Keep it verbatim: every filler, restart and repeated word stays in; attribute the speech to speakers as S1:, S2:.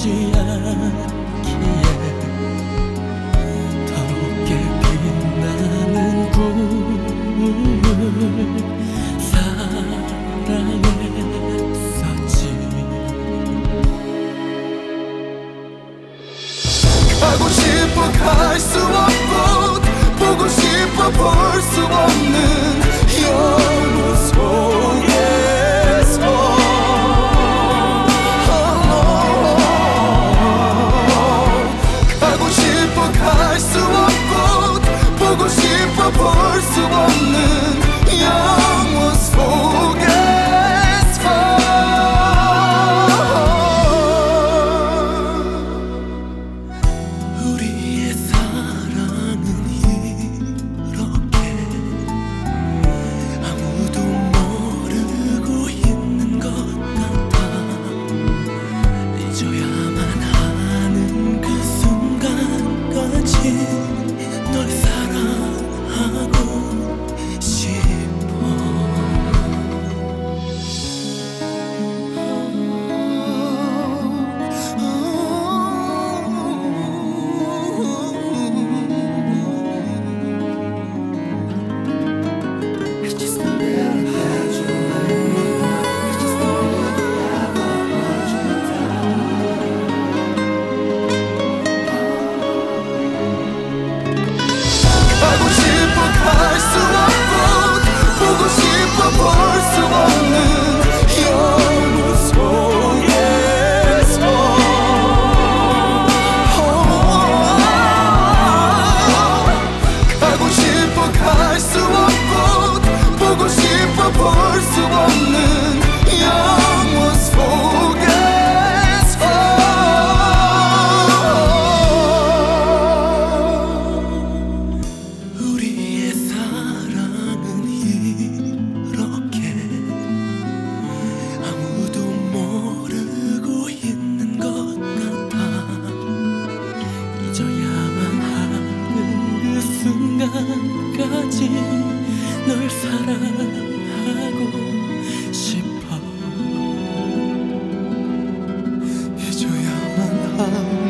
S1: 보지 않기에 더 게 빛나는 꿈을 사랑했었지.
S2: 가고 싶어 갈 수 없고 보고 싶어 볼 수 없는 영원 속에서 가고 싶어 갈 수 없고 보고 싶어 볼 수 없는 영원 속에서
S1: 우리의 사랑은 이렇게 아무도 모르고 있는 것 같아. 잊어야만 하는 그 순간까지 널 사랑하고 싶어.
S2: 가고 싶어 갈 수 없고 보고 싶어 볼 수 없는 영원 속에서 가고 싶어 갈 수 없고 보고 싶어 볼 수 없는 영원 속에서
S1: 우리의 사랑은 이렇게 아무도 모르고 있는 것 같아. 잊어야만 하는 그 순간까지 널 사랑하고 싶어.
S2: 잊어야만 하는